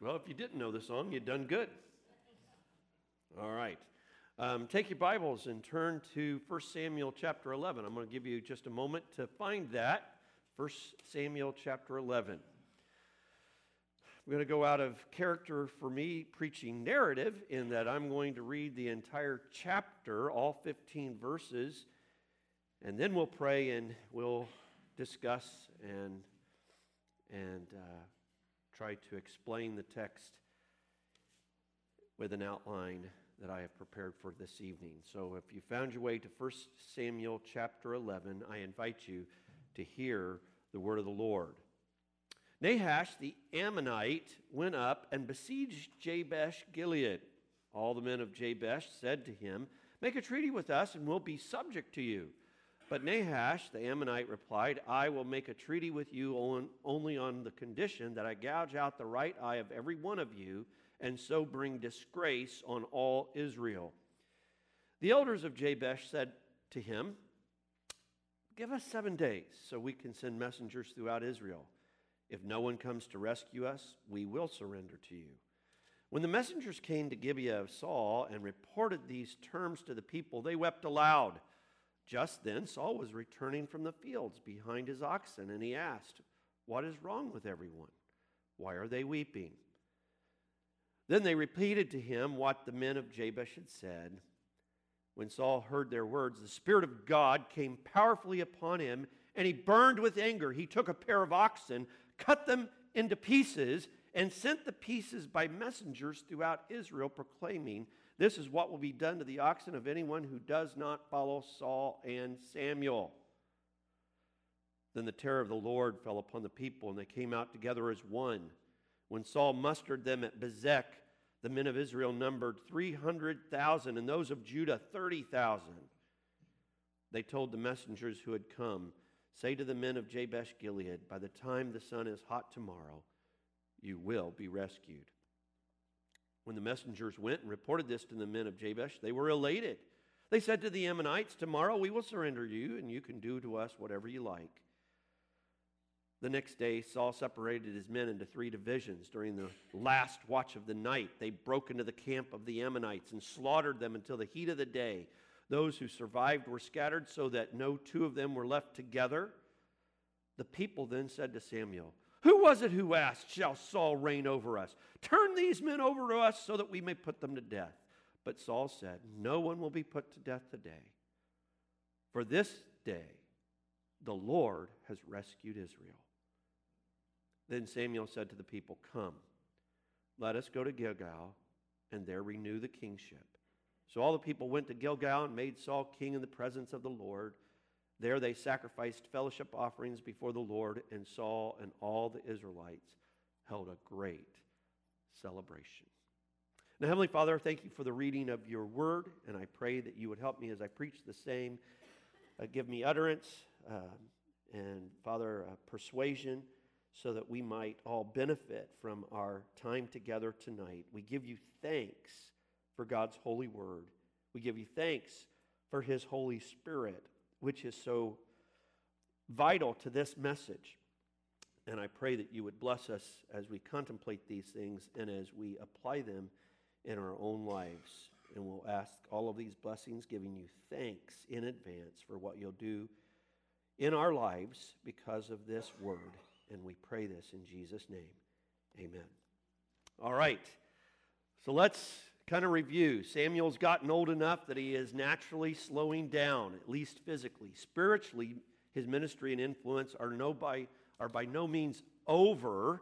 Well, if you didn't know the song, you'd done good. All right. Take your Bibles and turn to 1 Samuel chapter 11. I'm going to give you just a moment to find that. 1 Samuel chapter 11. I'm going to go out of character for me preaching narrative in that I'm going to read the entire chapter, all 15 verses, and then we'll pray and we'll discuss and try to explain the text with an outline that I have prepared for this evening. So if you found your way to 1 Samuel chapter 11, I invite you to hear the word of the Lord. Nahash the Ammonite went up and besieged Jabesh Gilead. All the men of Jabesh said to him, "Make a treaty with us and we'll be subject to you." But Nahash the Ammonite replied, "I will make a treaty with you only on the condition that I gouge out the right eye of every one of you and so bring disgrace on all Israel." The elders of Jabesh said to him, "Give us 7 days so we can send messengers throughout Israel. If no one comes to rescue us, we will surrender to you." When the messengers came to Gibeah of Saul and reported these terms to the people, they wept aloud. Just then Saul was returning from the fields behind his oxen, and he asked, "What is wrong with everyone? Why are they weeping?" Then they repeated to him what the men of Jabesh had said. When Saul heard their words, the Spirit of God came powerfully upon him, and he burned with anger. He took a pair of oxen, cut them into pieces, and sent the pieces by messengers throughout Israel, proclaiming, "This is what will be done to the oxen of anyone who does not follow Saul and Samuel." Then the terror of the Lord fell upon the people, and they came out together as one. When Saul mustered them at Bezek, the men of Israel numbered 300,000, and those of Judah 30,000. They told the messengers who had come, "Say to the men of Jabesh Gilead, by the time the sun is hot tomorrow, you will be rescued." When the messengers went and reported this to the men of Jabesh, they were elated. They said to the Ammonites, "Tomorrow we will surrender you, and you can do to us whatever you like." The next day, Saul separated his men into 3 divisions. During the last watch of the night, they broke into the camp of the Ammonites and slaughtered them until the heat of the day. Those who survived were scattered so that no 2 of them were left together. The people then said to Samuel, "Who was it who asked, 'Shall Saul reign over us?' Turn these men over to us so that we may put them to death." But Saul said, "No one will be put to death today. For this day the Lord has rescued Israel." Then Samuel said to the people, "Come, let us go to Gilgal and there renew the kingship." So all the people went to Gilgal and made Saul king in the presence of the Lord. There they sacrificed fellowship offerings before the Lord, and Saul and all the Israelites held a great celebration. Now, Heavenly Father, thank you for the reading of your word, and I pray that you would help me as I preach the same. Give me utterance and, Father, persuasion, so that we might all benefit from our time together tonight. We give you thanks for God's holy word. We give you thanks for his Holy Spirit, which is so vital to this message. And I pray that you would bless us as we contemplate these things and as we apply them in our own lives. And we'll ask all of these blessings, giving you thanks in advance for what you'll do in our lives because of this word. And we pray this in Jesus' name. Amen. All right. So let's kind of review. Samuel's gotten old enough that he is naturally slowing down, at least physically. Spiritually, his ministry and influence are by no means over,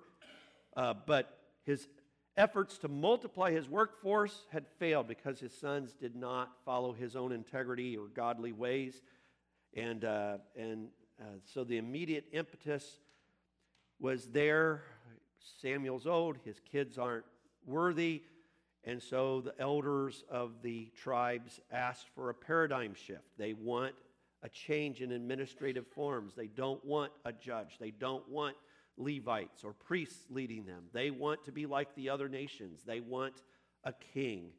but his efforts to multiply his workforce had failed because his sons did not follow his own integrity or godly ways. And so the immediate impetus was there. Samuel's old, his kids aren't worthy, and so the elders of the tribes asked for a paradigm shift. They want a change in administrative forms. They don't want a judge. They don't want Levites or priests leading them. They want to be like the other nations. They want a king.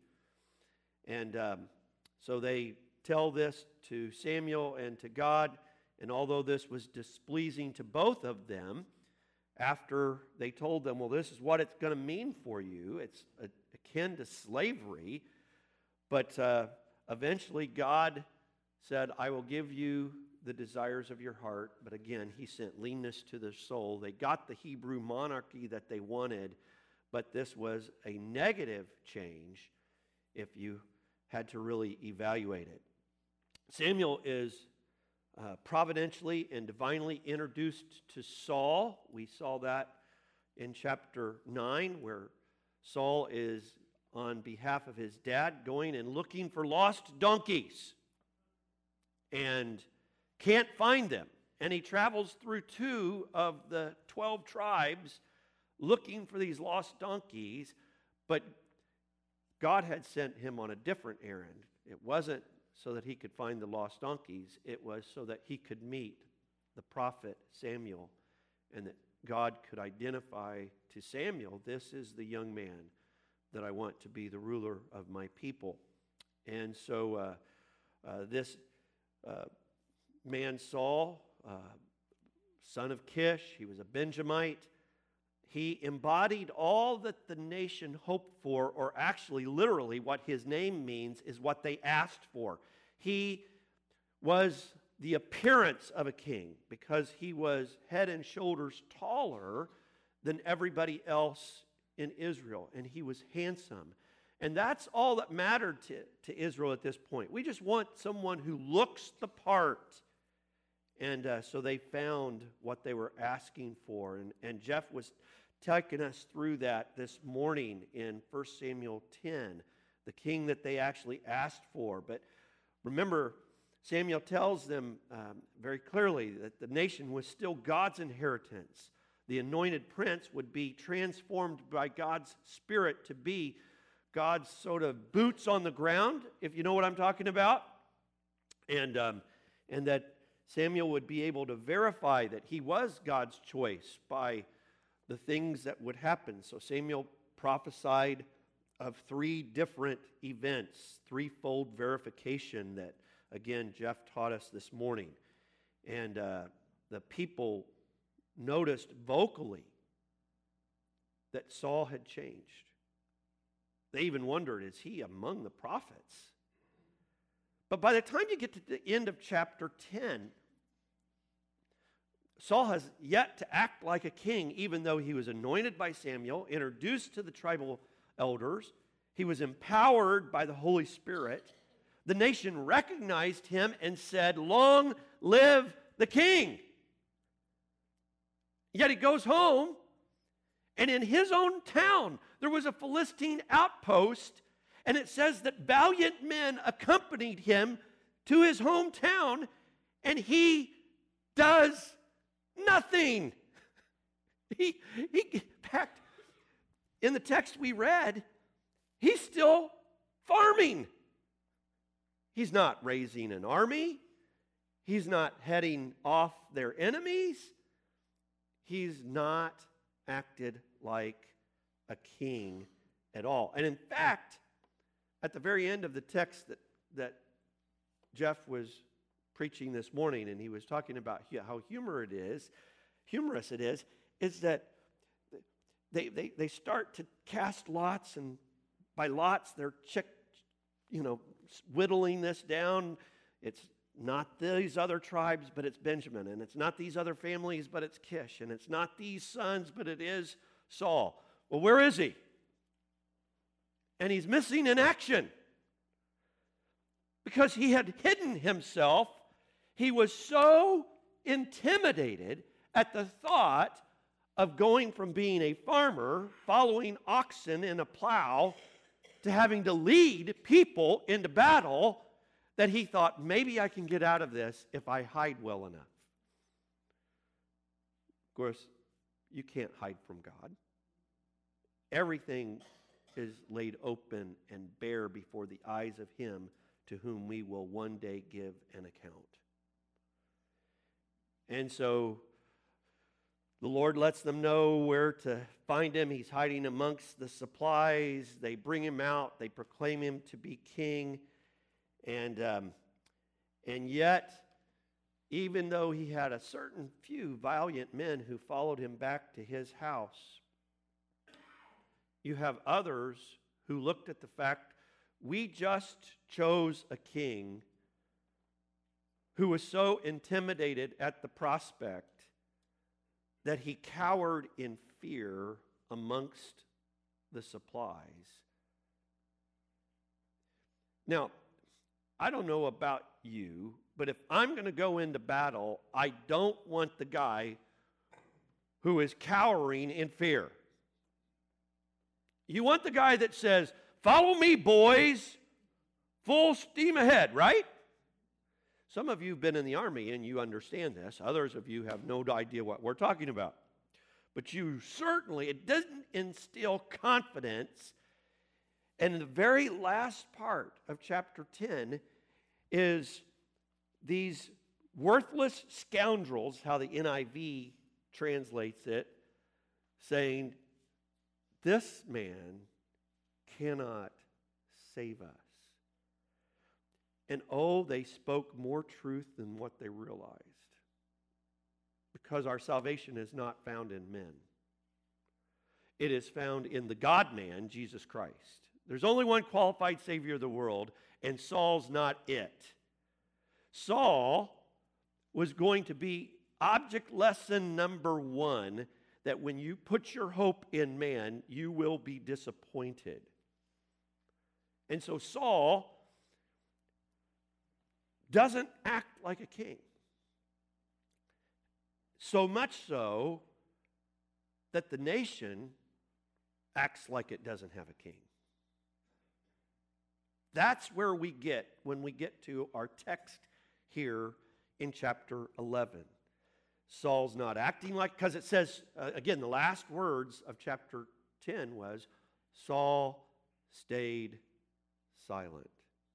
And so they tell this to Samuel and to God, and although this was displeasing to both of them, after they told them, well, this is what it's going to mean for you. It's akin to slavery. But eventually God said, I will give you the desires of your heart. But again, he sent leanness to their soul. They got the Hebrew monarchy that they wanted, but this was a negative change if you had to really evaluate it. Samuel is providentially and divinely introduced to Saul. We saw that in chapter 9, where Saul is on behalf of his dad going and looking for lost donkeys and can't find them. And he travels through 2 of the 12 tribes looking for these lost donkeys, but God had sent him on a different errand. It wasn't so that he could find the lost donkeys. It was so that he could meet the prophet Samuel, and that God could identify to Samuel, this is the young man that I want to be the ruler of my people. And so this man Saul, son of Kish, he was a Benjamite. He embodied all that the nation hoped for, or actually, literally, what his name means is what they asked for. He was the appearance of a king because he was head and shoulders taller than everybody else in Israel, and he was handsome. And that's all that mattered to Israel at this point. We just want someone who looks the part. And so they found what they were asking for. And Jeff was taking us through that this morning in 1 Samuel 10, the king that they actually asked for. But remember, Samuel tells them very clearly that the nation was still God's inheritance. The anointed prince would be transformed by God's Spirit to be God's sort of boots on the ground, if you know what I'm talking about. And that Samuel would be able to verify that he was God's choice by the things that would happen. So Samuel prophesied of 3 different events, threefold verification that, again, Jeff taught us this morning. And the people noticed vocally that Saul had changed. They even wondered, is he among the prophets? But by the time you get to the end of chapter 10, Saul has yet to act like a king, even though he was anointed by Samuel, introduced to the tribal elders. He was empowered by the Holy Spirit. The nation recognized him and said, "Long live the king." Yet he goes home, and in his own town, there was a Philistine outpost, and it says that valiant men accompanied him to his hometown, and he does nothing. In fact, in the text we read, he's still farming. He's not raising an army. He's not heading off their enemies. He's not acted like a king at all. And in fact, at the very end of the text that Jeff was preaching this morning, and he was talking about how humorous it is that they start to cast lots, and by lots they're whittling this down. It's not these other tribes, but it's Benjamin, and it's not these other families, but it's Kish, and it's not these sons, but it is Saul. Well, where is he? And he's missing in action because he had hidden himself. He was so intimidated at the thought of going from being a farmer, following oxen in a plow, to having to lead people into battle, that he thought, maybe I can get out of this if I hide well enough. Of course, you can't hide from God. Everything is laid open and bare before the eyes of him to whom we will one day give an account. And so the Lord lets them know where to find him. He's hiding amongst the supplies. They bring him out. They proclaim him to be king. And yet, even though he had a certain few valiant men who followed him back to his house, you have others who looked at the fact, we just chose a king who was so intimidated at the prospect that he cowered in fear amongst the supplies. Now, I don't know about you, but if I'm going to go into battle, I don't want the guy who is cowering in fear. You want the guy that says, "Follow me, boys, full steam ahead," right? Some of you have been in the army and you understand this. Others of you have no idea what we're talking about. But you certainly, it doesn't instill confidence. And the very last part of chapter 10 is these worthless scoundrels, how the NIV translates it, saying, "This man cannot save us." And oh, they spoke more truth than what they realized. Because our salvation is not found in men. It is found in the God-man, Jesus Christ. There's only one qualified Savior of the world, and Saul's not it. Saul was going to be object lesson number 1, that when you put your hope in man, you will be disappointed. And so Saul doesn't act like a king. So much so that the nation acts like it doesn't have a king. That's where we get when we get to our text here in chapter 11. Saul's not acting like, because it says, again, the last words of chapter 10 was, Saul stayed silent.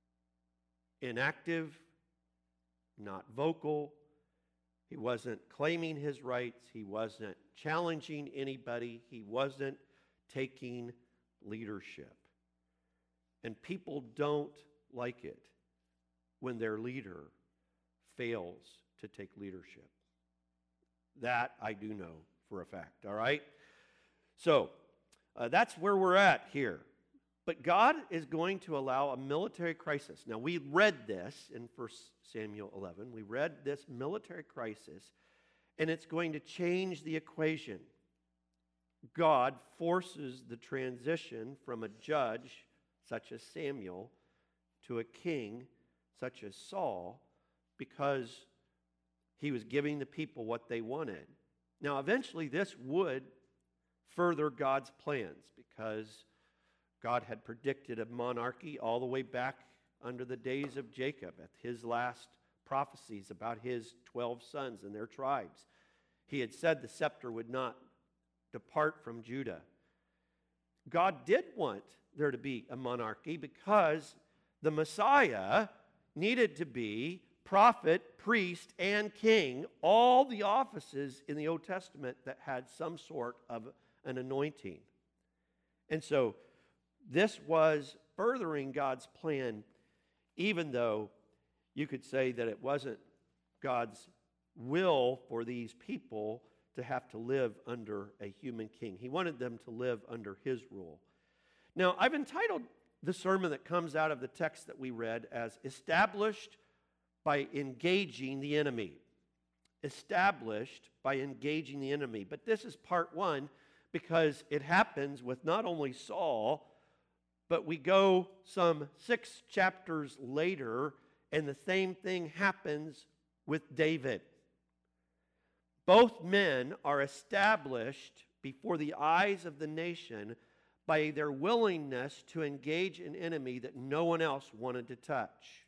Inactive, not vocal. He wasn't claiming his rights. He wasn't challenging anybody. He wasn't taking leadership. And people don't like it when their leader fails to take leadership. That I do know for a fact, all right? So, that's where we're at here. But God is going to allow a military crisis. Now, we read this in 1 Samuel 11. We read this military crisis, and it's going to change the equation. God forces the transition from a judge, such as Samuel, to a king, such as Saul, because he was giving the people what they wanted. Now, eventually, this would further God's plans, because God had predicted a monarchy all the way back under the days of Jacob at his last prophecies about his 12 sons and their tribes. He had said the scepter would not depart from Judah. God did want there to be a monarchy because the Messiah needed to be prophet, priest, and king, all the offices in the Old Testament that had some sort of an anointing. And so this was furthering God's plan, even though you could say that it wasn't God's will for these people to have to live under a human king. He wanted them to live under his rule. Now, I've entitled the sermon that comes out of the text that we read as Established by Engaging the Enemy. Established by engaging the enemy. But this is part 1 because it happens with not only Saul, but we go some 6 chapters later, and the same thing happens with David. Both men are established before the eyes of the nation by their willingness to engage an enemy that no one else wanted to touch.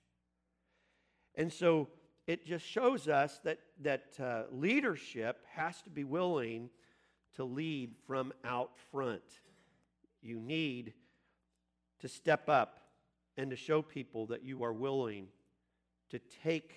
And so it just shows us that leadership has to be willing to lead from out front. You need to step up and to show people that you are willing to take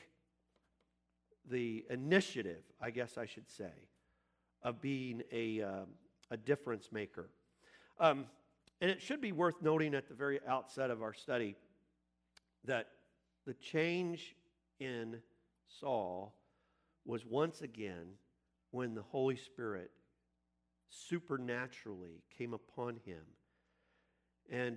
the initiative, I guess I should say, of being a difference maker. And it should be worth noting at the very outset of our study that the change in Saul was once again when the Holy Spirit supernaturally came upon him. And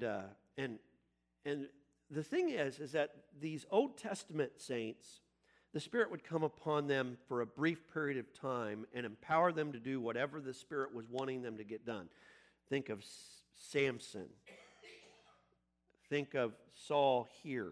the thing is that these Old Testament saints, the Spirit would come upon them for a brief period of time and empower them to do whatever the Spirit was wanting them to get done. Think of Samson. Think of Saul here.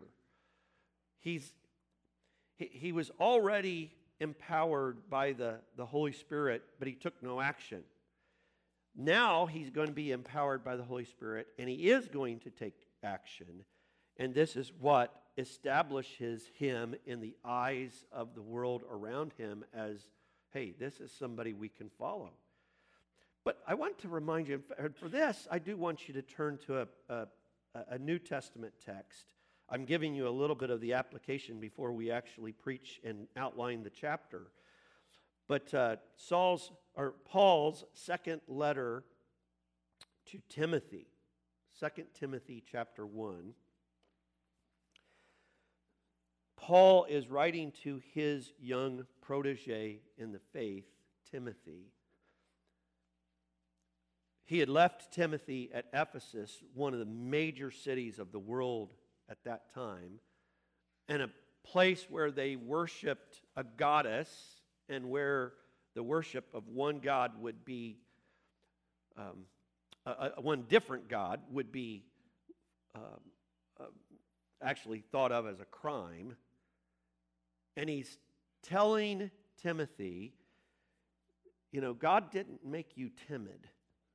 He was already empowered by the Holy Spirit, but he took no action. Now he's going to be empowered by the Holy Spirit, and he is going to take action. And this is what establishes him in the eyes of the world around him as, hey, this is somebody we can follow. But I want to remind you, for this, I do want you to turn to a New Testament text. I'm giving you a little bit of the application before we actually preach and outline the chapter. But Paul's second letter to Timothy, 2 Timothy chapter 1. Paul is writing to his young protege in the faith, Timothy. He had left Timothy at Ephesus, one of the major cities of the world at that time, and a place where they worshiped a goddess and where the worship of one God would be, one different God would be actually thought of as a crime. And he's telling Timothy, God didn't make you timid.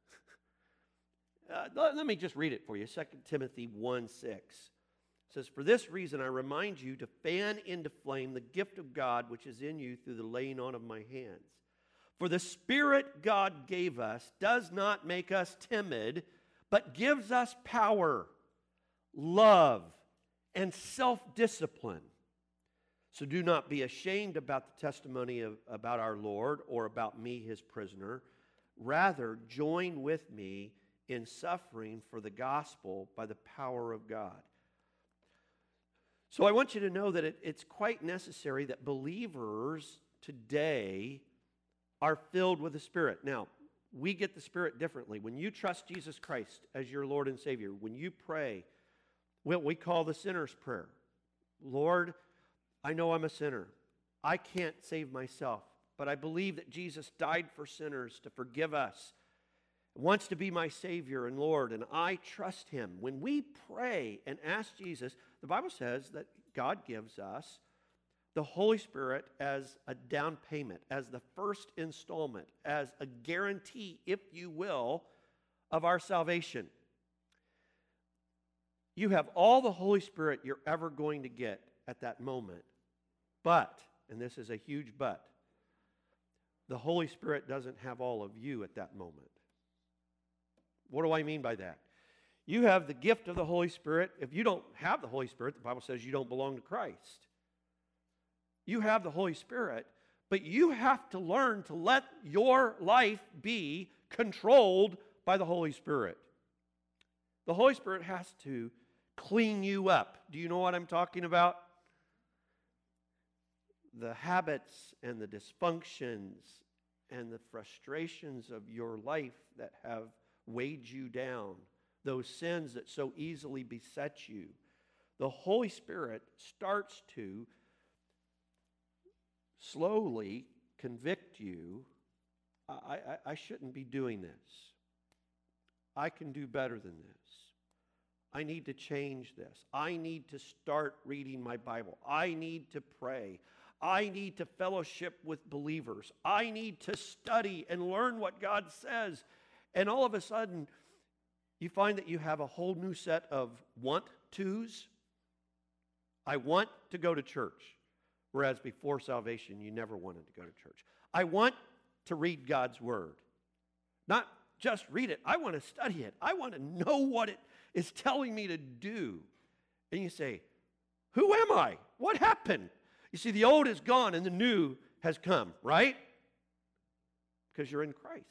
Let me just read it for you. 2 Timothy 1:6 says, "For this reason I remind you to fan into flame the gift of God which is in you through the laying on of my hands. For the Spirit God gave us does not make us timid, but gives us power, love, and self-discipline. So do not be ashamed about the testimony about our Lord or about me, his prisoner. Rather, join with me in suffering for the gospel by the power of God." So I want you to know that it's quite necessary that believers today are filled with the Spirit. Now, we get the Spirit differently. When you trust Jesus Christ as your Lord and Savior, when you pray what we call the sinner's prayer, Lord, I know I'm a sinner. I can't save myself, but I believe that Jesus died for sinners to forgive us, wants to be my Savior and Lord, and I trust him. When we pray and ask Jesus, the Bible says that God gives us the Holy Spirit as a down payment, as the first installment, as a guarantee, if you will, of our salvation. You have all the Holy Spirit you're ever going to get at that moment. But, and this is a huge but, the Holy Spirit doesn't have all of you at that moment. What do I mean by that? You have the gift of the Holy Spirit. If you don't have the Holy Spirit, the Bible says you don't belong to Christ. You have the Holy Spirit, but you have to learn to let your life be controlled by the Holy Spirit. The Holy Spirit has to clean you up. Do you know what I'm talking about? The habits and the dysfunctions and the frustrations of your life that have weighed you down, those sins that so easily beset you. The Holy Spirit starts to slowly convict you. I shouldn't be doing this. I can do better than this. I need to change this. I need to start reading my Bible. I need to pray. I need to fellowship with believers. I need to study and learn what God says. And all of a sudden, you find that you have a whole new set of want-tos. I want to go to church, whereas before salvation, you never wanted to go to church. I want to read God's Word. Not just read it. I want to study it. I want to know what it is telling me to do. And you say, who am I? What happened? You see, the old is gone and the new has come, right? Because you're in Christ.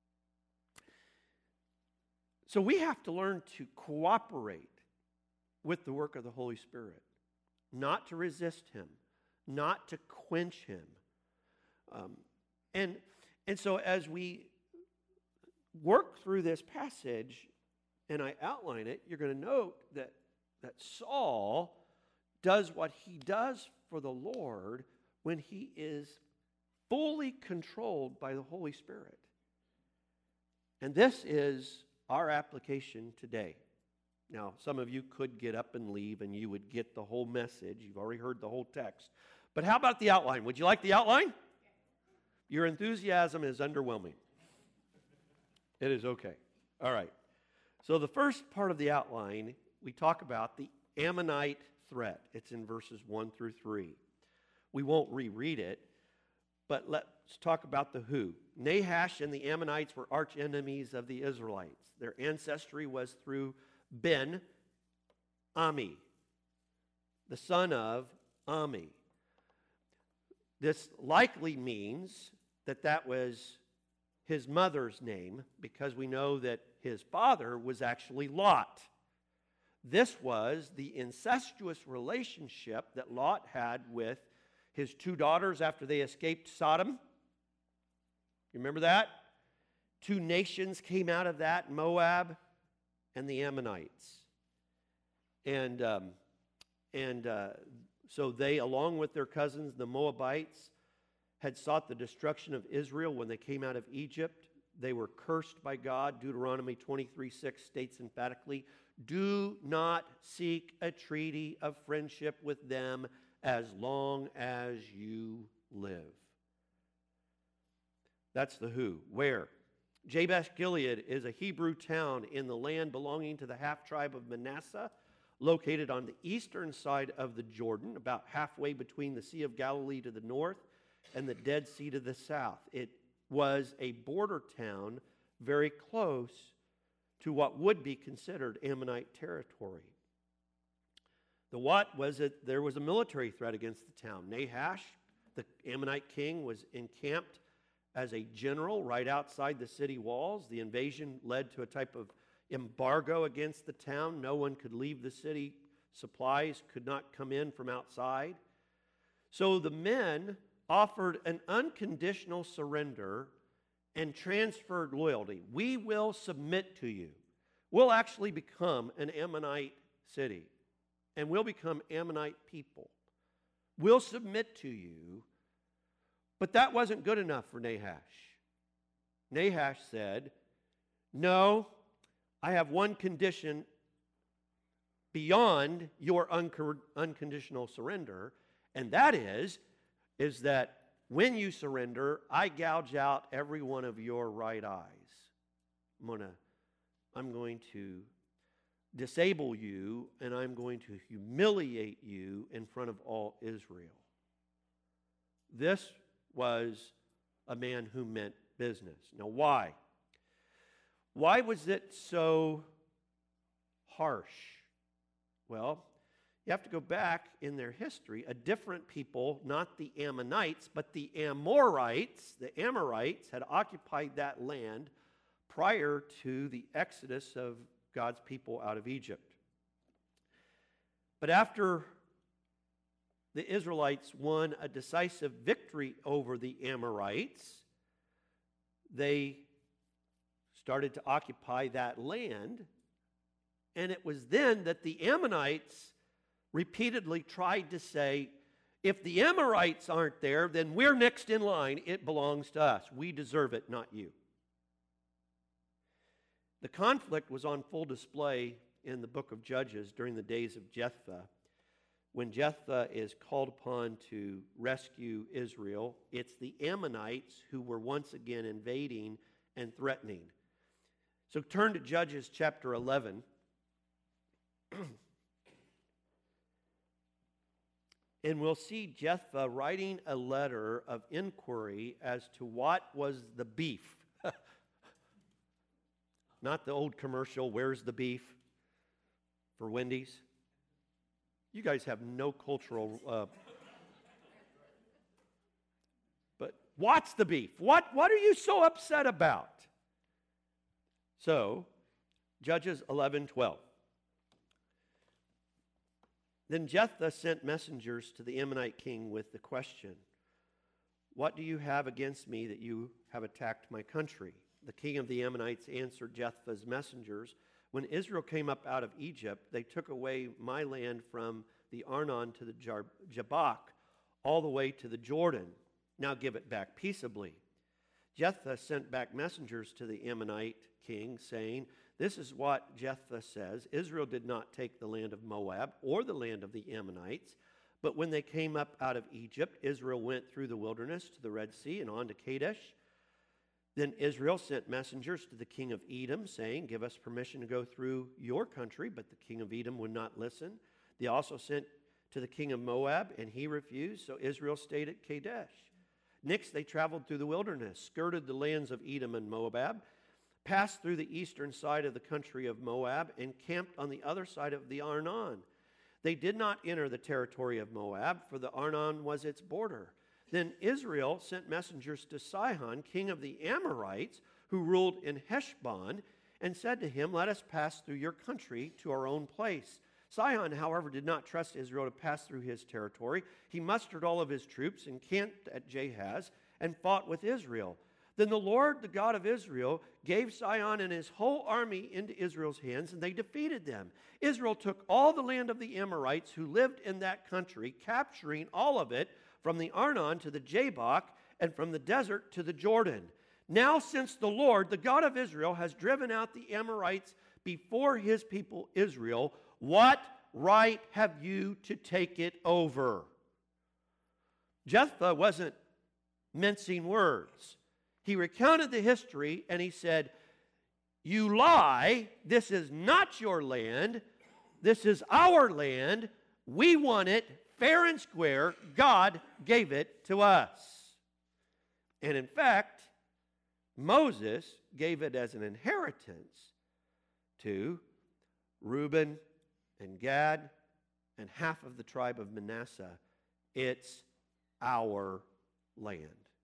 So we have to learn to cooperate with the work of the Holy Spirit, not to resist him, not to quench him, And so as we work through this passage and I outline it, you're going to note that Saul does what he does for the Lord when he is fully controlled by the Holy Spirit. And this is our application today. Now, some of you could get up and leave and you would get the whole message. You've already heard the whole text. But how about the outline? Would you like the outline? Your enthusiasm is underwhelming. It is okay. All right. So the first part of the outline, we talk about the Ammonite threat. It's in verses 1 through 3. We won't reread it, but let's talk about the who. Nahash and the Ammonites were arch enemies of the Israelites. Their ancestry was through Ben-Ami, the son of Ami. This likely means that was his mother's name, because we know that his father was actually Lot. This was the incestuous relationship that Lot had with his two daughters after they escaped Sodom. You remember that? Two nations came out of that, Moab and the Ammonites. And so they, along with their cousins, the Moabites, had sought the destruction of Israel when they came out of Egypt. They were cursed by God. Deuteronomy 23:6 states emphatically, "Do not seek a treaty of friendship with them as long as you live." That's the who. Where? Jabesh Gilead is a Hebrew town in the land belonging to the half-tribe of Manasseh, located on the eastern side of the Jordan, about halfway between the Sea of Galilee to the north and the Dead Sea to the south. It was a border town very close to what would be considered Ammonite territory. The what was that there was a military threat against the town. Nahash, the Ammonite king, was encamped as a general right outside the city walls. The invasion led to a type of embargo against the town. No one could leave the city. Supplies could not come in from outside. So the men offered an unconditional surrender and transferred loyalty. We will submit to you. We'll actually become an Ammonite city, and we'll become Ammonite people. We'll submit to you. But that wasn't good enough for Nahash. Nahash said, "No, I have one condition beyond your unconditional surrender, and that is that when you surrender, I gouge out every one of your right eyes. I'm going to disable you, and I'm going to humiliate you in front of all Israel." This was a man who meant business. Now, why? Why was it so harsh? Well, you have to go back in their history. A different people, not the Ammonites, but the Amorites, had occupied that land prior to the exodus of God's people out of Egypt. But after the Israelites won a decisive victory over the Amorites, they started to occupy that land, and it was then that the Ammonites repeatedly tried to say, if the Amorites aren't there, then we're next in line. It belongs to us. We deserve it, not you. The conflict was on full display in the book of Judges during the days of Jephthah. When Jephthah is called upon to rescue Israel, it's the Ammonites who were once again invading and threatening. So turn to Judges chapter 11. And we'll see Jephthah writing a letter of inquiry as to what was the beef. Not the old commercial, "Where's the beef?" for Wendy's. You guys have no cultural... But what's the beef? What are you so upset about? So, Judges 11:12. Then Jephthah sent messengers to the Ammonite king with the question, what do you have against me that you have attacked my country? The king of the Ammonites answered Jephthah's messengers, when Israel came up out of Egypt, they took away my land from the Arnon to the Jabbok, all the way to the Jordan. Now give it back peaceably. Jephthah sent back messengers to the Ammonite king, saying, this is what Jephthah says, Israel did not take the land of Moab or the land of the Ammonites, but when they came up out of Egypt, Israel went through the wilderness to the Red Sea and on to Kadesh. Then Israel sent messengers to the king of Edom, saying, give us permission to go through your country, but the king of Edom would not listen. They also sent to the king of Moab, and he refused, so Israel stayed at Kadesh. Next, they traveled through the wilderness, skirted the lands of Edom and Moab, passed through the eastern side of the country of Moab, and camped on the other side of the Arnon. They did not enter the territory of Moab, for the Arnon was its border. Then Israel sent messengers to Sihon, king of the Amorites, who ruled in Heshbon, and said to him, let us pass through your country to our own place. Sihon, however, did not trust Israel to pass through his territory. He mustered all of his troops, encamped at Jahaz, and fought with Israel. Then the Lord, the God of Israel, gave Sihon and his whole army into Israel's hands, and they defeated them. Israel took all the land of the Amorites who lived in that country, capturing all of it, from the Arnon to the Jabbok, and from the desert to the Jordan. Now, since the Lord, the God of Israel, has driven out the Amorites before his people Israel, what right have you to take it over? Jephthah wasn't mincing words. He recounted the history, and he said, you lie, this is not your land, this is our land, we want it, fair and square, God gave it to us. And in fact, Moses gave it as an inheritance to Reuben and Gad and half of the tribe of Manasseh. It's our land.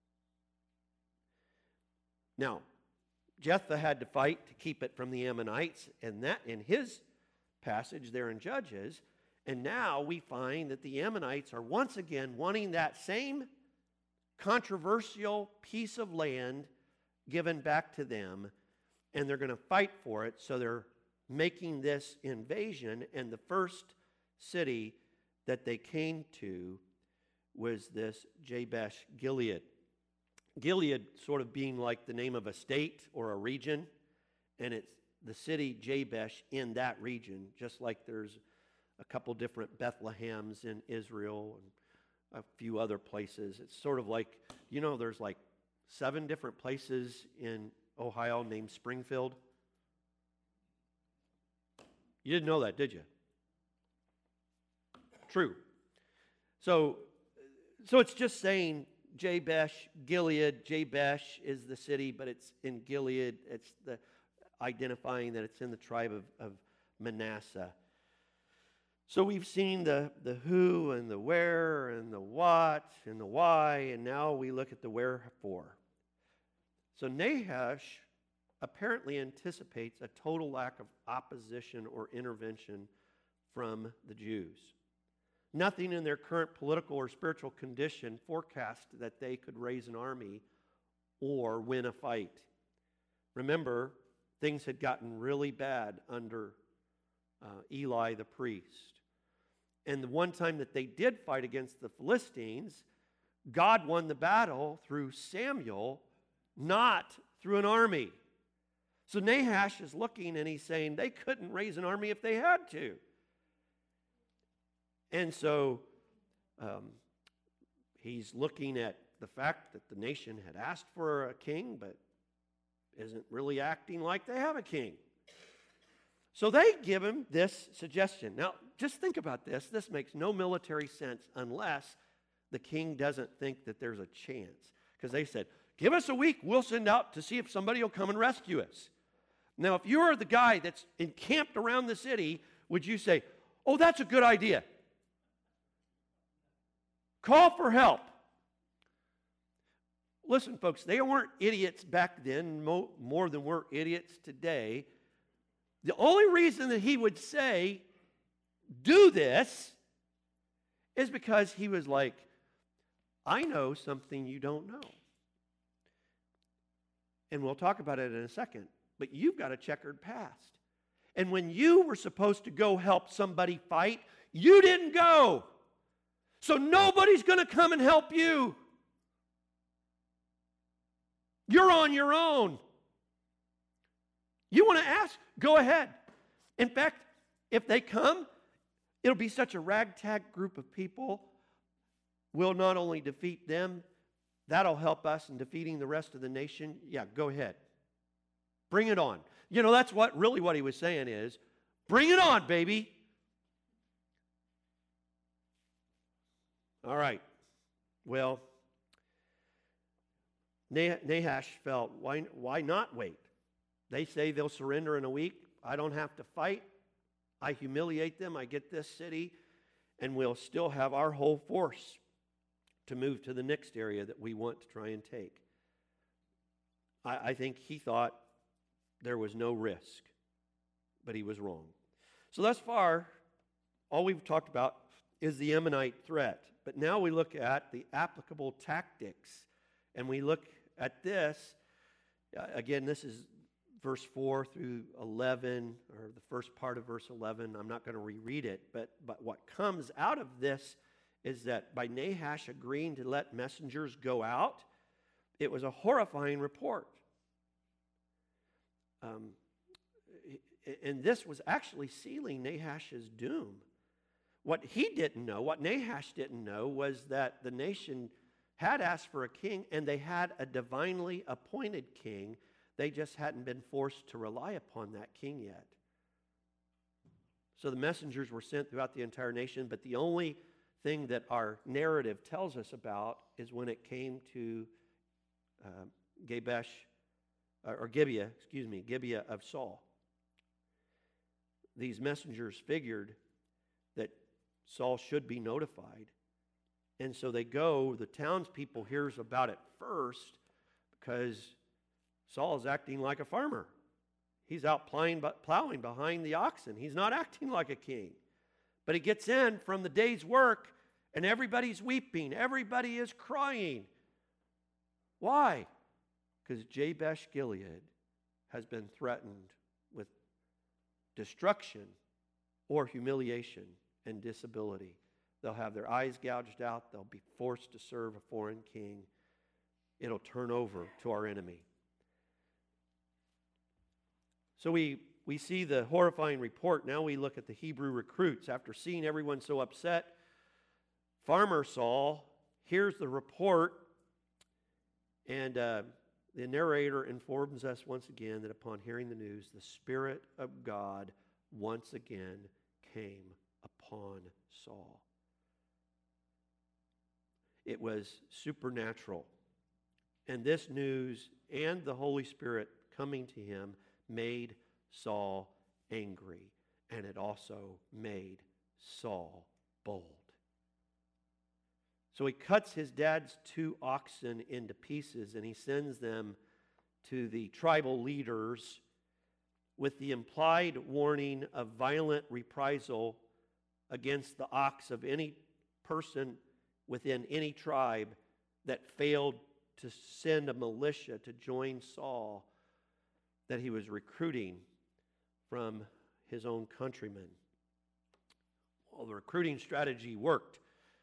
Now, Jephthah had to fight to keep it from the Ammonites, and that in his passage there in Judges. And now we find that the Ammonites are once again wanting that same controversial piece of land given back to them, and they're going to fight for it. So they're making this invasion, and the first city that they came to was this Jabesh Gilead. Gilead sort of being like the name of a state or a region, and it's the city Jabesh in that region, just like there's a couple different Bethlehems in Israel and a few other places. It's sort of like, there's like 7 different places in Ohio named Springfield. You didn't know that, did you? True. So it's just saying Jabesh, Gilead. Jabesh is the city, but it's in Gilead. It's the identifying that it's in the tribe of Manasseh. So we've seen the who and the where and the what and the why, and now we look at the wherefore. So Nahash apparently anticipates a total lack of opposition or intervention from the Jews. Nothing in their current political or spiritual condition forecast that they could raise an army or win a fight. Remember, things had gotten really bad under Eli the priest. And the one time that they did fight against the Philistines, God won the battle through Samuel, not through an army. So Nahash is looking and he's saying they couldn't raise an army if they had to. And so he's looking at the fact that the nation had asked for a king, but isn't really acting like they have a king. So they give him this suggestion. Now, just think about this. This makes no military sense unless the king doesn't think that there's a chance. Because they said, give us a week, we'll send out to see if somebody will come and rescue us. Now, if you're the guy that's encamped around the city, would you say, oh, that's a good idea? Call for help. Listen, folks, they weren't idiots back then, more than we're idiots today. The only reason that he would say, do this, is because he was like, I know something you don't know. And we'll talk about it in a second. But you've got a checkered past. And when you were supposed to go help somebody fight, you didn't go. So nobody's going to come and help you. You're on your own. You want to ask? Go ahead. In fact, if they come, it'll be such a ragtag group of people. We'll not only defeat them, that'll help us in defeating the rest of the nation. Yeah, go ahead. Bring it on. That's what he was saying is, bring it on, baby. All right. Well, Nahash felt, why not wait? They say they'll surrender in a week. I don't have to fight. I humiliate them. I get this city, and we'll still have our whole force to move to the next area that we want to try and take. I think he thought there was no risk, but he was wrong. So thus far, all we've talked about is the Ammonite threat. But now we look at the applicable tactics, and we look at this. Again, this is verse 4 through 11, or the first part of verse 11. I'm not going to reread it, but what comes out of this is that by Nahash agreeing to let messengers go out, it was a horrifying report. And this was actually sealing Nahash's doom. What Nahash didn't know was that the nation had asked for a king, and they had a divinely appointed king. They just hadn't been forced to rely upon that king yet. So the messengers were sent throughout the entire nation, but the only thing that our narrative tells us about is when it came to Gibeah of Saul. These messengers figured that Saul should be notified. And so they go, the townspeople hears about it first because Saul is acting like a farmer. He's out plowing behind the oxen. He's not acting like a king. But he gets in from the day's work, and everybody's weeping. Everybody is crying. Why? Because Jabesh Gilead has been threatened with destruction or humiliation and disability. They'll have their eyes gouged out. They'll be forced to serve a foreign king. It'll turn over to our enemy. So we see the horrifying report. Now we look at the Hebrew recruits. After seeing everyone so upset, Farmer Saul hears the report, and the narrator informs us once again that upon hearing the news, the Spirit of God once again came upon Saul. It was supernatural. And this news and the Holy Spirit coming to him made Saul angry. And it also made Saul bold. So he cuts his dad's 2 oxen into pieces, and he sends them to the tribal leaders with the implied warning of violent reprisal against the ox of any person within any tribe that failed to send a militia to join Saul that he was recruiting from his own countrymen. Well, the recruiting strategy worked.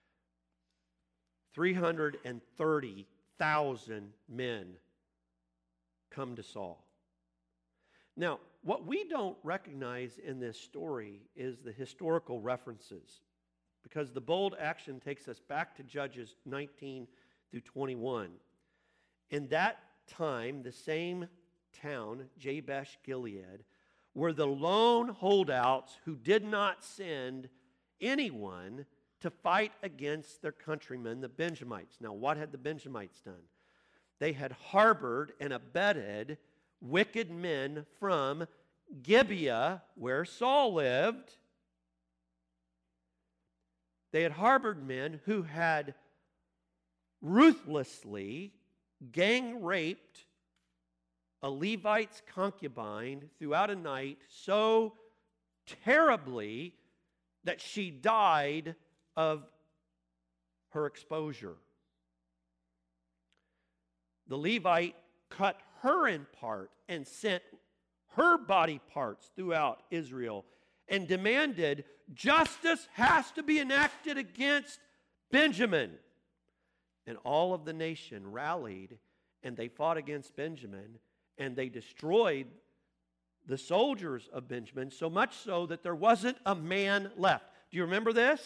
330,000 men come to Saul. Now, what we don't recognize in this story is the historical references, because the bold action takes us back to Judges 19 through 21. In that time, the same town, Jabesh Gilead, were the lone holdouts who did not send anyone to fight against their countrymen, the Benjamites. Now, what had the Benjamites done? They had harbored and abetted wicked men from Gibeah, where Saul lived. They had harbored men who had ruthlessly gang raped a Levite's concubine throughout a night so terribly that she died of her exposure. the Levite cut her in part and sent her body parts throughout Israel and demanded justice has to be enacted against Benjamin. And all of the nation rallied, and they fought against Benjamin, and they destroyed the soldiers of Benjamin, so much so that there wasn't a man left. Do you remember this?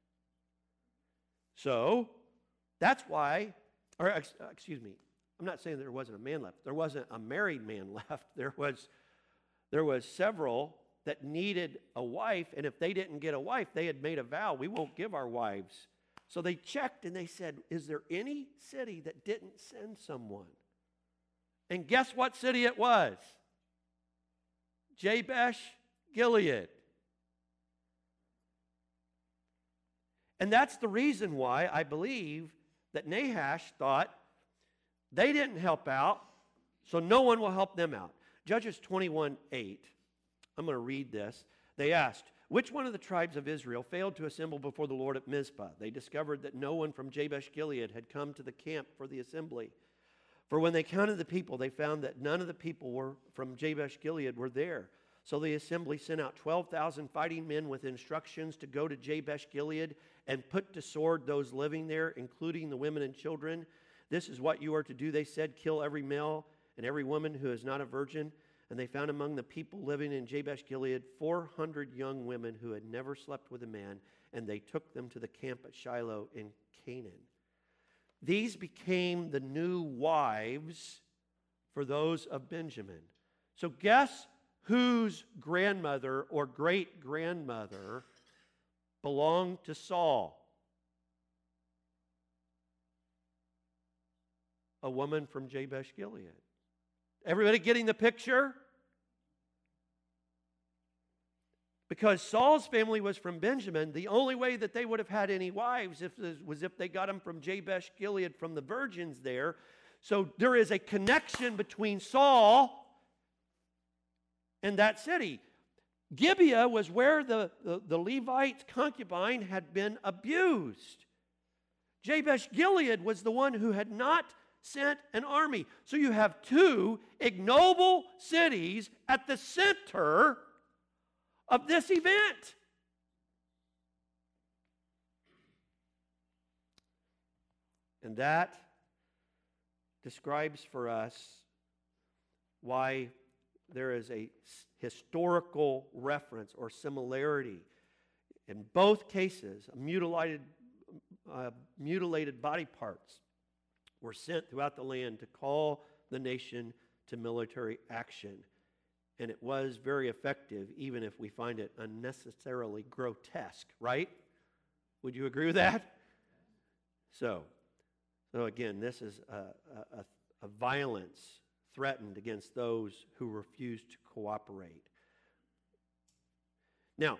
So, that's why, excuse me, I'm not saying there wasn't a man left. There wasn't a married man left. There was several that needed a wife, and if they didn't get a wife, they had made a vow, we won't give our wives. So they checked and they said, is there any city that didn't send someone? And guess what city it was? Jabesh Gilead. And that's the reason why I believe that Nahash thought they didn't help out, so no one will help them out. Judges 21:8. I'm going to read this. They asked, which one of the tribes of Israel failed to assemble before the Lord at Mizpah? They discovered that no one from Jabesh Gilead had come to the camp for the assembly. For when they counted the people, they found that none of the people from Jabesh Gilead were there. So the assembly sent out 12,000 fighting men with instructions to go to Jabesh Gilead and put to sword those living there, including the women and children. This is what you are to do, they said, kill every male and every woman who is not a virgin. And they found among the people living in Jabesh Gilead 400 young women who had never slept with a man, and they took them to the camp at Shiloh in Canaan. These became the new wives for those of Benjamin. So guess whose grandmother or great-grandmother belonged to Saul? A woman from Jabesh Gilead. Everybody getting the picture? Because Saul's family was from Benjamin, the only way that they would have had any wives was if they got them from Jabesh Gilead, from the virgins there. So there is a connection between Saul and that city. Gibeah was where the Levite concubine had been abused. Jabesh Gilead was the one who had not sent an army. So you have two ignoble cities at the center of this event. And that describes for us why there is a historical reference or similarity. In both cases, mutilated body parts were sent throughout the land to call the nation to military action. And it was very effective, even if we find it unnecessarily grotesque, right? Would you agree with that? So again, this is a violence threatened against those who refuse to cooperate. Now,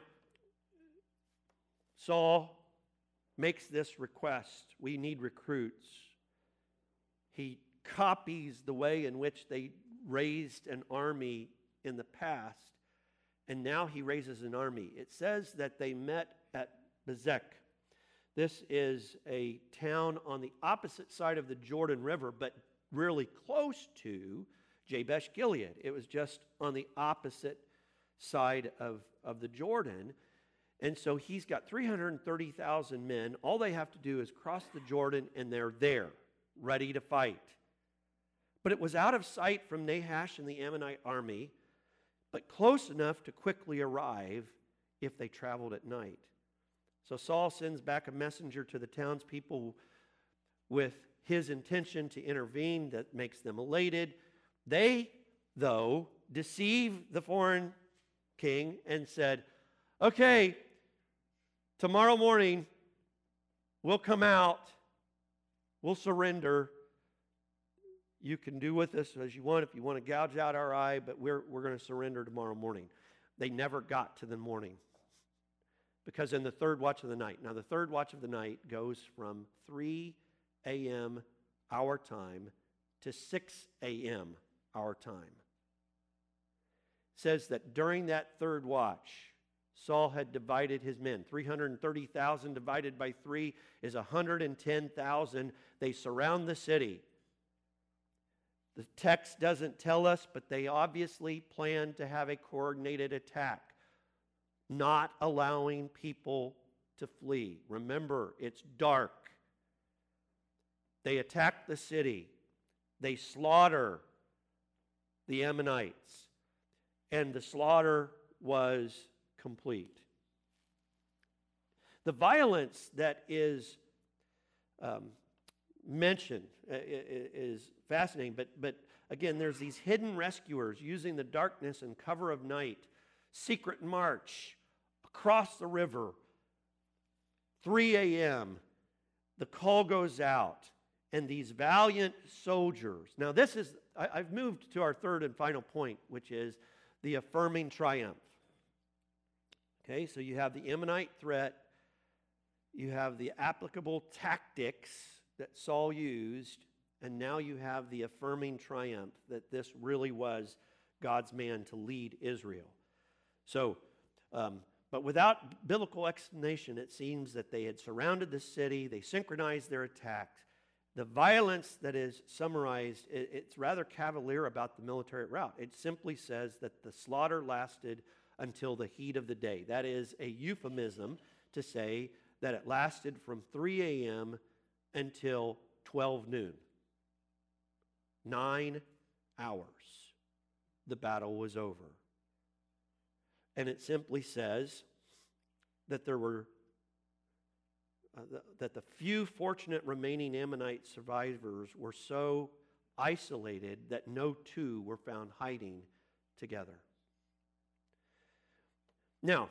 Saul makes this request. We need recruits. He copies the way in which they raised an army in the past, and now he raises an army. It says that they met at Bezek. This is a town on the opposite side of the Jordan River, but really close to Jabesh Gilead. It was just on the opposite side of the Jordan. And so he's got 330,000 men. All they have to do is cross the Jordan, and they're there, ready to fight. But it was out of sight from Nahash and the Ammonite army, but close enough to quickly arrive if they traveled at night. So Saul sends back a messenger to the townspeople with his intention to intervene. That makes them elated. They, though, deceive the foreign king and said, okay, tomorrow morning we'll come out, we'll surrender. You can do with us as you want. If you want to gouge out our eye, but we're going to surrender tomorrow morning. They never got to the morning. Because in the third watch of the night, now the third watch of the night goes from 3 a.m. our time to 6 a.m. our time. It says that during that third watch, Saul had divided his men. 330,000 divided by 3 is 110,000. They surround the city. The text doesn't tell us, but they obviously planned to have a coordinated attack, not allowing people to flee. Remember, it's dark. They attack the city. They slaughter the Ammonites. And the slaughter was complete. The violence that is mentioned is fascinating, but again, there's these hidden rescuers using the darkness and cover of night, secret march across the river, 3 a.m., the call goes out, and these valiant soldiers. Now this is, I've moved to our third and final point, which is the affirming triumph. Okay, so you have the Ammonite threat, you have the applicable tactics that Saul used, and now you have the affirming triumph that this really was God's man to lead Israel. So, but without biblical explanation, it seems that they had surrounded the city, they synchronized their attacks. The violence that is summarized, it's rather cavalier about the military route. It simply says that the slaughter lasted until the heat of the day. That is a euphemism to say that it lasted from 3 a.m. until 12 noon. 9 hours. The battle was over. And it simply says that there were that the few fortunate remaining Ammonite survivors were so isolated that no two were found hiding together. Now,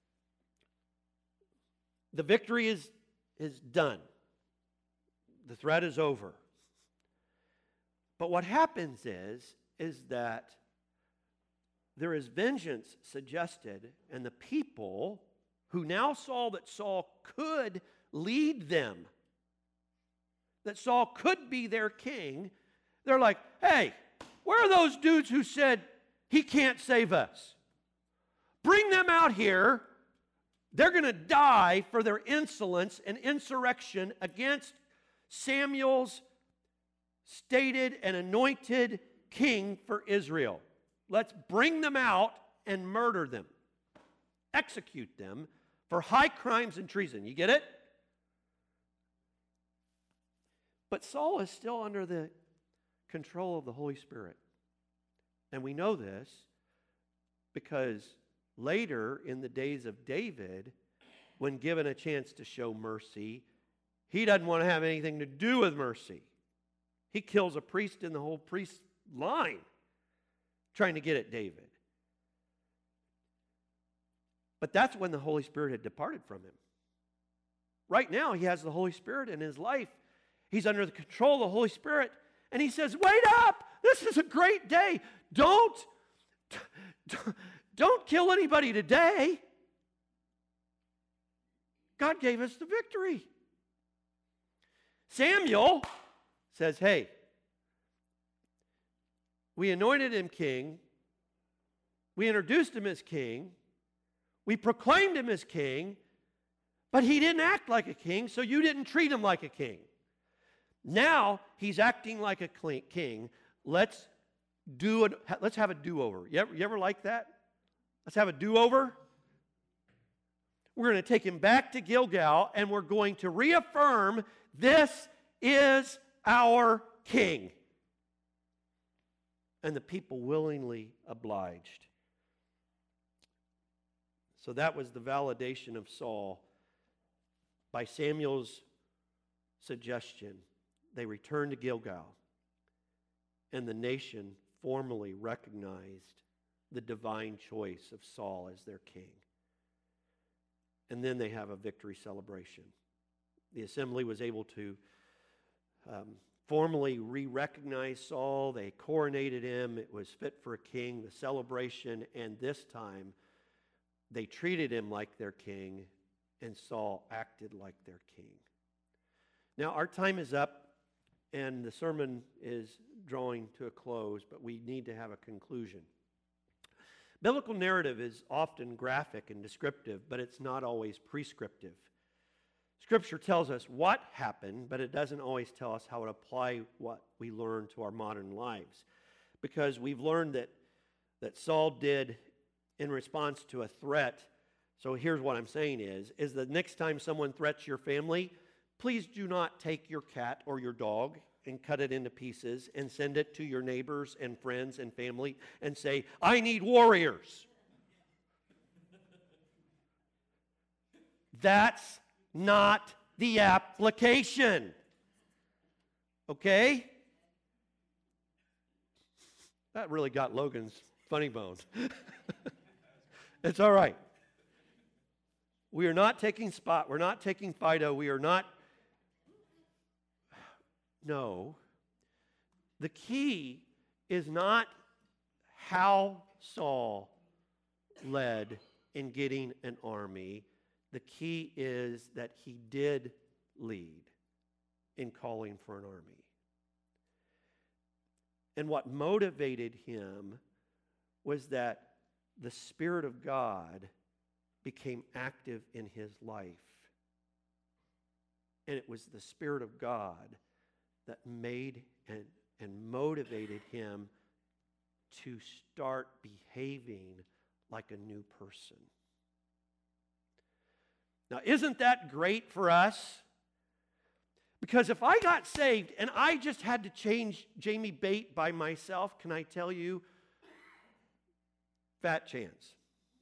the victory is done. The threat is over. But what happens is that there is vengeance suggested, and the people who now saw that Saul could lead them, that Saul could be their king, they're like, hey, where are those dudes who said he can't save us? Bring them out here. They're going to die for their insolence and insurrection against Samuel's stated and anointed king for Israel. Let's bring them out and murder them. Execute them for high crimes and treason. You get it? But Saul is still under the control of the Holy Spirit. And we know this because later in the days of David, when given a chance to show mercy, he doesn't want to have anything to do with mercy. He kills a priest in the whole priest line trying to get at David. But that's when the Holy Spirit had departed from him. Right now, he has the Holy Spirit in his life. He's under the control of the Holy Spirit. And he says, wait up! This is a great day. Don't kill anybody today. God gave us the victory. Samuel says, hey, we anointed him king. We introduced him as king. We proclaimed him as king. But he didn't act like a king, so you didn't treat him like a king. Now he's acting like a king. Let's have a do-over. You ever like that? Let's have a do-over. We're going to take him back to Gilgal, and we're going to reaffirm this is our king. And the people willingly obliged. So that was the validation of Saul. By Samuel's suggestion, they returned to Gilgal, and the nation formally recognized the divine choice of Saul as their king. And then they have a victory celebration. The assembly was able to formally re-recognize Saul. They coronated him. It was fit for a king, the celebration, and this time they treated him like their king, and Saul acted like their king. Now, our time is up, and the sermon is drawing to a close, but we need to have a conclusion. Biblical narrative is often graphic and descriptive, but it's not always prescriptive. Scripture tells us what happened, but it doesn't always tell us how to apply what we learn to our modern lives. Because we've learned that Saul did in response to a threat. So here's what I'm saying is the next time someone threats your family, please do not take your cat or your dog and cut it into pieces and send it to your neighbors and friends and family and say, I need warriors. That's not the application. Okay? That really got Logan's funny bone. It's all right. We are not taking Spot. We're not taking Fido. We are not. No. The key is not how Saul led in getting an army. The key is that he did lead in calling for an army. And what motivated him was that the Spirit of God became active in his life. And it was the Spirit of God that made and motivated him to start behaving like a new person. Now, isn't that great for us? Because if I got saved and I just had to change Jamie Bate by myself, can I tell you, fat chance.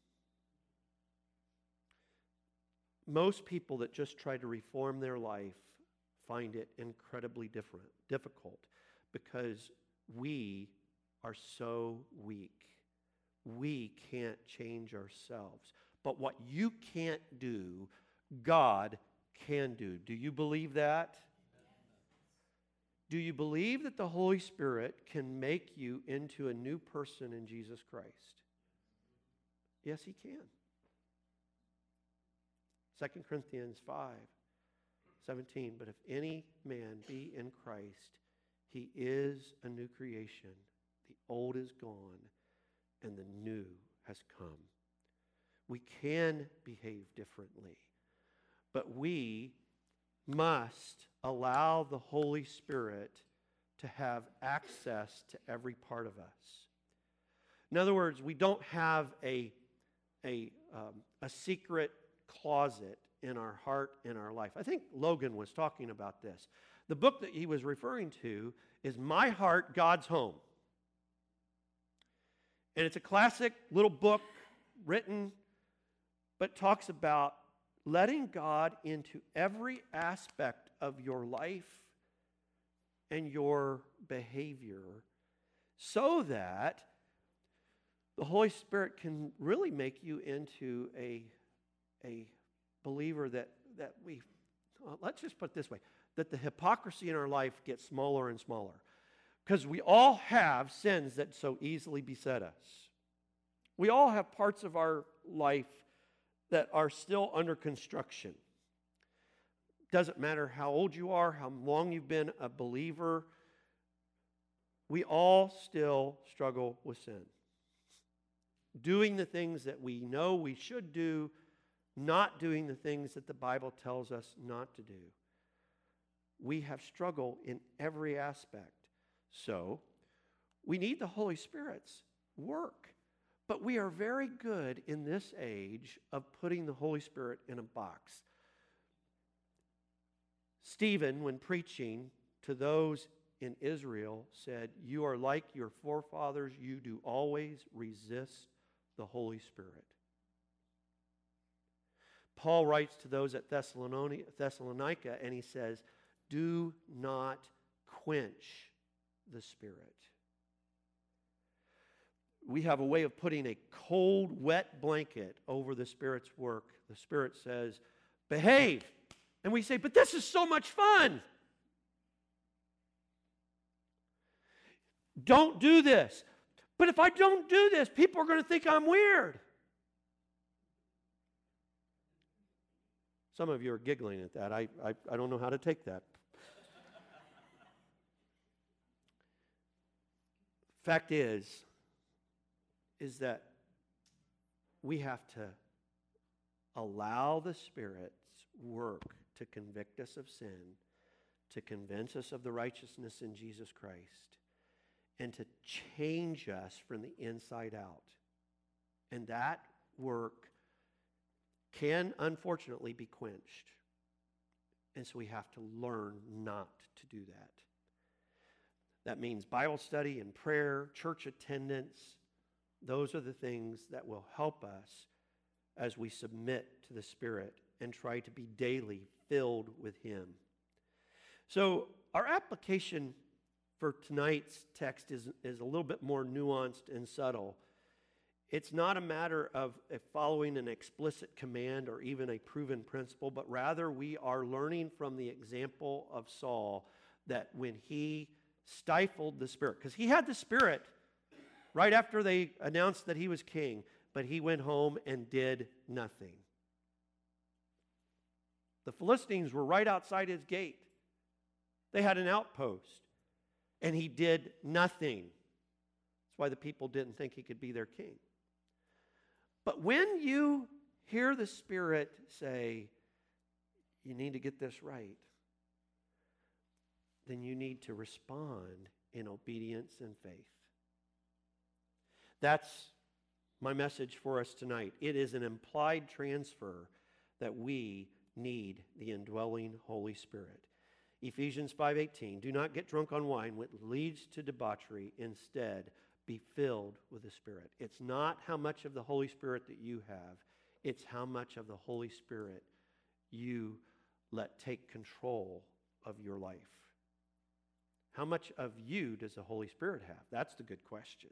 Most people that just try to reform their life find it incredibly difficult because we are so weak. We can't change ourselves. But what you can't do, God can do. Do you believe that? Do you believe that the Holy Spirit can make you into a new person in Jesus Christ? Yes, He can. 2 Corinthians 5:17. But if any man be in Christ, he is a new creation. The old is gone, and the new has come. We can behave differently, but we must allow the Holy Spirit to have access to every part of us. In other words, we don't have a secret closet in our heart, in our life. I think Logan was talking about this. The book that he was referring to is My Heart, God's Home. And it's a classic little book written, but talks about letting God into every aspect of your life and your behavior so that the Holy Spirit can really make you into a believer that we, let's just put it this way, that the hypocrisy in our life gets smaller and smaller. Because we all have sins that so easily beset us. We all have parts of our life that are still under construction. Doesn't matter how old you are, how long you've been a believer, we all still struggle with sin. Doing the things that we know we should do, not doing the things that the Bible tells us not to do. We have struggle in every aspect. So, we need the Holy Spirit's work. But we are very good in this age of putting the Holy Spirit in a box. Stephen, when preaching to those in Israel, said, "You are like your forefathers, you do always resist the Holy Spirit." Paul writes to those at Thessalonica, and he says, "Do not quench the Spirit." We have a way of putting a cold, wet blanket over the Spirit's work. The Spirit says, behave. And we say, but this is so much fun. Don't do this. But if I don't do this, people are going to think I'm weird. Some of you are giggling at that. I don't know how to take that. Fact is that we have to allow the Spirit's work to convict us of sin, to convince us of the righteousness in Jesus Christ, and to change us from the inside out. And that work can, unfortunately, be quenched. And so we have to learn not to do that. That means Bible study and prayer, church attendance. Those are the things that will help us as we submit to the Spirit and try to be daily filled with Him. So our application for tonight's text is a little bit more nuanced and subtle. It's not a matter of following an explicit command or even a proven principle, but rather we are learning from the example of Saul that when he stifled the Spirit, because he had the Spirit right after they announced that he was king, but he went home and did nothing. The Philistines were right outside his gate. They had an outpost, and he did nothing. That's why the people didn't think he could be their king. But when you hear the Spirit say, you need to get this right, then you need to respond in obedience and faith. That's my message for us tonight. It is an implied transfer that we need the indwelling Holy Spirit. Ephesians 5:18, do not get drunk on wine, which leads to debauchery. Instead, be filled with the Spirit. It's not how much of the Holy Spirit that you have. It's how much of the Holy Spirit you let take control of your life. How much of you does the Holy Spirit have? That's the good question.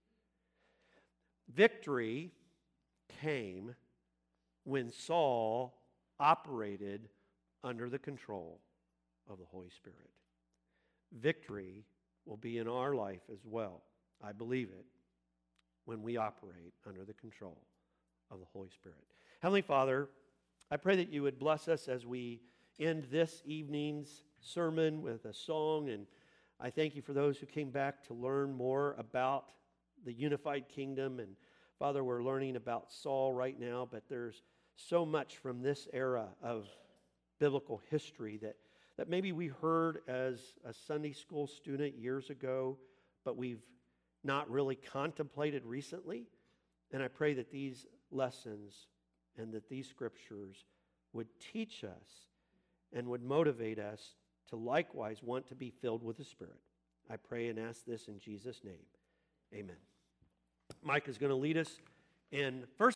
Victory came when Saul operated under the control of the Holy Spirit. Victory will be in our life as well. I believe it when we operate under the control of the Holy Spirit. Heavenly Father, I pray that you would bless us as we end this evening's sermon with a song, and I thank you for those who came back to learn more about the unified kingdom. And Father, we're learning about Saul right now, but there's so much from this era of biblical history that maybe we heard as a Sunday school student years ago, but we've not really contemplated recently. And I pray that these lessons and that these scriptures would teach us and would motivate us to likewise want to be filled with the Spirit. I pray and ask this in Jesus' name. Amen. Mike is going to lead us in 1